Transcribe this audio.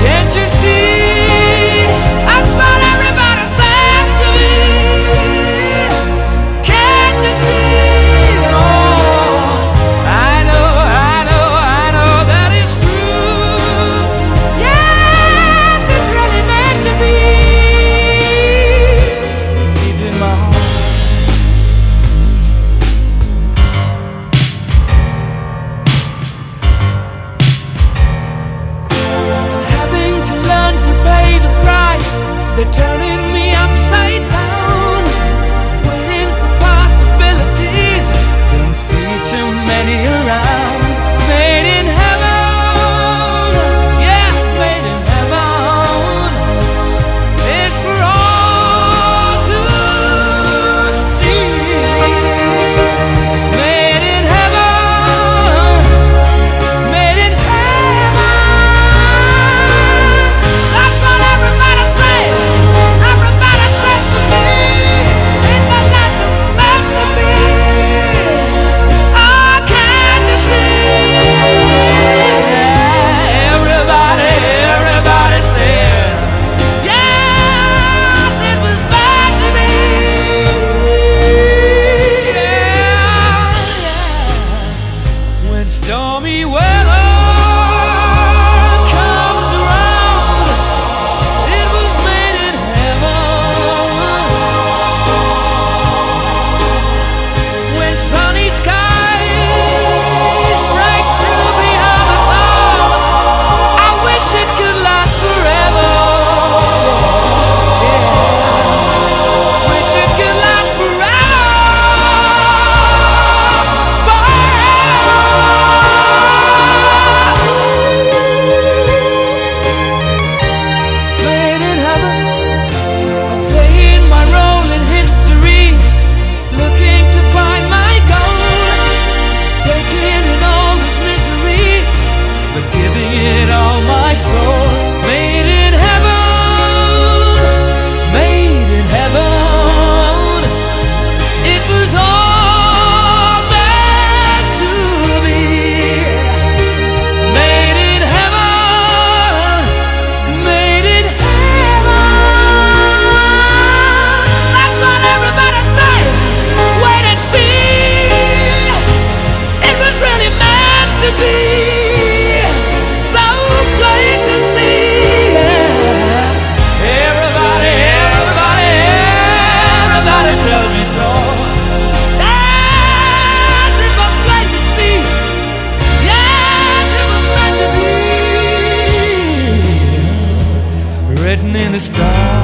Can't you see? That's what everybody says to me. Can't you see? Oh, I know that it's true. Yes, it's really meant to be. Deep in my heart. They're turning me upside down, waiting for possibilities. Don't see too many around. Made in heaven, yes, made in heaven. It's for all to see. Made in heaven, made in heaven. That's what everybody says. Everybody says to me, ain't that not meant to be? Oh, can't you see? Everybody says, yes, it was meant to be. Yeah. When stormy weather comes around, it was made in heaven. When sunny skies break through behind the clouds, I wish it could last forever. Yeah. Wish it could last forever. Made in heaven. I'm playing my role in history, looking to find my goal, taking in all this misery, but giving it all my soul. Made in heaven, made in heaven. It was all meant to be. Made in heaven, made in heaven. That's what everybody says. Wait and see. It was really meant to be. So plain to see. Everybody tells me so. Yes, it was plain to see. Yes, it was meant to be. Written in the stars.